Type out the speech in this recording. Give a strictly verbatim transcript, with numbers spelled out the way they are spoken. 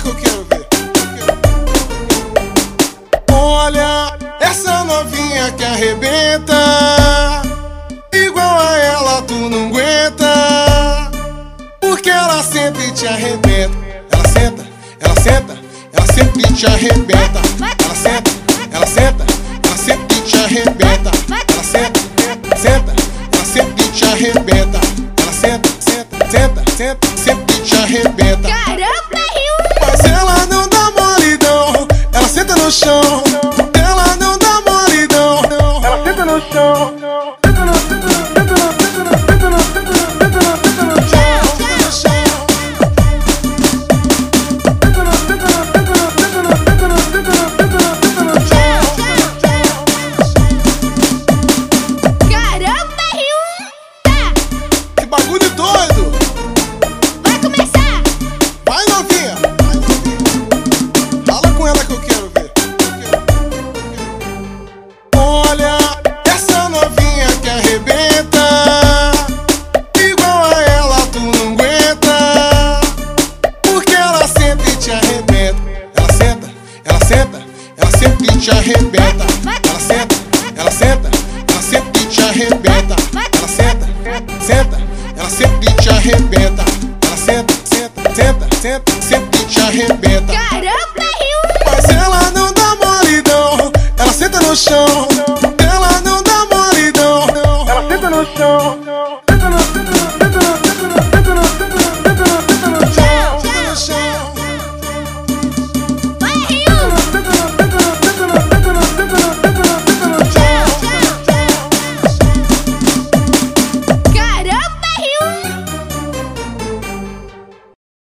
que eu quero ver. Olha, essa novinha que arrebenta, igual a ela tu não aguenta, porque ela sempre te arrebenta. Ela senta, ela senta, ela sempre te arrebenta. Ela senta, ela senta, ela sempre te arrebenta. Ela senta, senta, ela sempre te arrebenta. Ela senta, senta, senta, senta, sempre te arrebenta. Caramba, Rio! Mas ela não dá mole não, ela senta no chão. Ela não dá mole não, ela senta no chão. Senta no, senta no, senta no, senta no, senta no, senta no, senta no, senta no chão, senta no chão. Senta no, senta no, senta no, senta no, senta no, senta no, senta no, senta no chão, senta no chão. Caramba, Rio! Tá! Que bagulho doido! Vai começar! Vai, novinha! Vai, novinha! Fala com ela que eu quero ver. Olha, essa novinha que arrebenta, igual a ela tu não aguenta, porque ela sempre te arrebenta. Ela senta, ela senta, ela sempre te arrebenta. Ela senta, ela senta, ela sempre te arrebenta. Ela senta, senta, ela sempre te arrebenta. Ela senta, senta, senta, senta, sempre te arrebenta. Caramba, Rio! Mas ela não dá mole não, ela senta no chão.